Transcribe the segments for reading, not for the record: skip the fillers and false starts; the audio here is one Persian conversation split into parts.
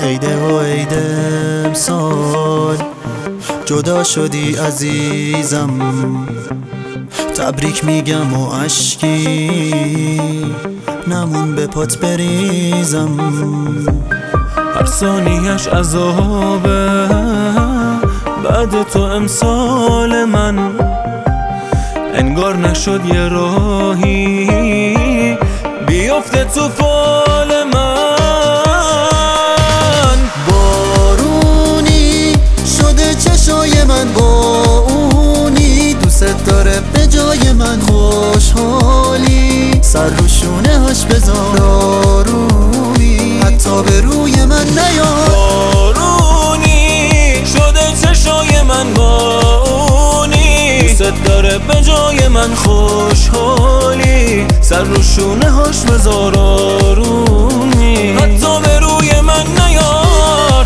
عیده و عیده امسال جدا شدی عزیزم، تبریک میگم و اشکی نمون به پات بریزم. هر ثانیه‌اش عذابه بعد تو امسال من، انگار نشد یه راهی بیفته تو فال من. بارونی شده چشای من با اونی، دوست داره به جای من خوشحالی، سر رو شونه هاش بذار آرومی، حتی به روی من نیار. بارونی شده چشای من با اونی، دوست داره به جای من خوشحالی، سر رو شونه هاش بذار آرومی، حتی به روی من نیار.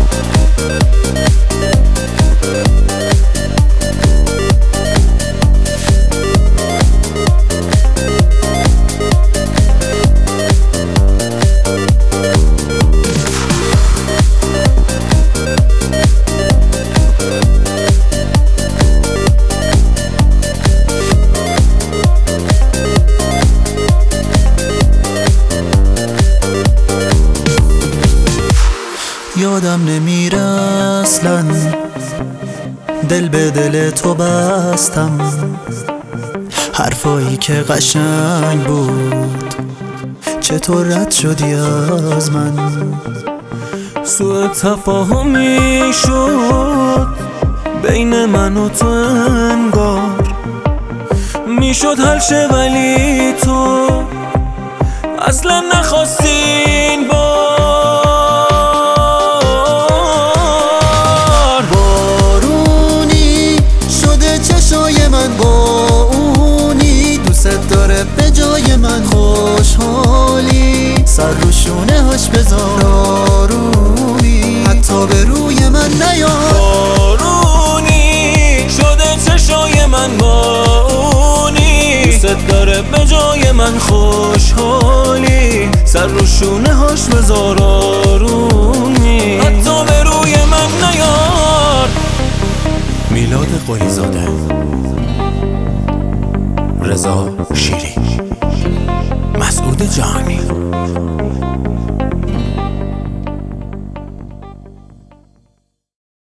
یادم نمیره اصلا دل به دل تو بستم، حرفایی که قشنگ بود چطور رد شدی از من. سوء تفاهمی شد بین من و تو، انگار میشد حل شه ولی تو اصلا نخواستین من با اونی، دوست داره به جای من خوشحالی، سر رو شونه هاش بذار آرومی، حتی به روی من نیار. بارونی شده چشای من با اونی، دوست داره به جای من خوشحالی، سر رو شونه هاش بذار آرومی، حتی به روی من نیار. میلاد قلیزاده، رضا شیری، مسعود جهانی.